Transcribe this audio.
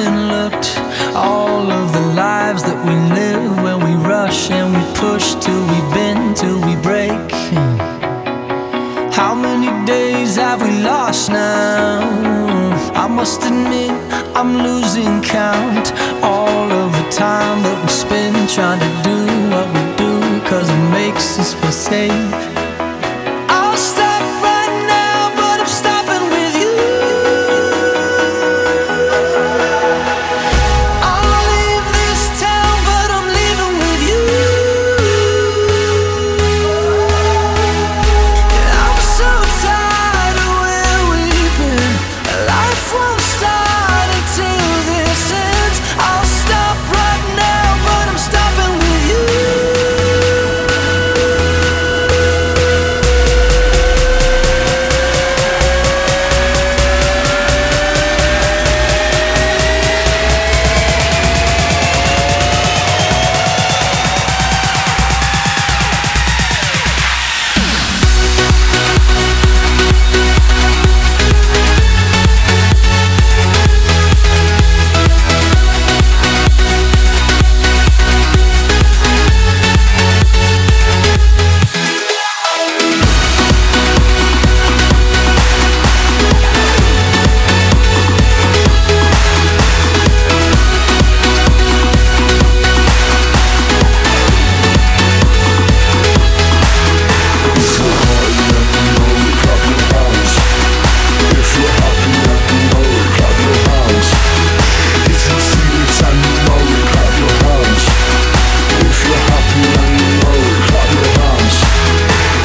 and looked. All of the lives that we live when we rush and we push till we bend, till we break. How many days have we lost now? I must admit I'm losing count. All of the time that we spend trying to do what we do, 'cause it makes us feel safe.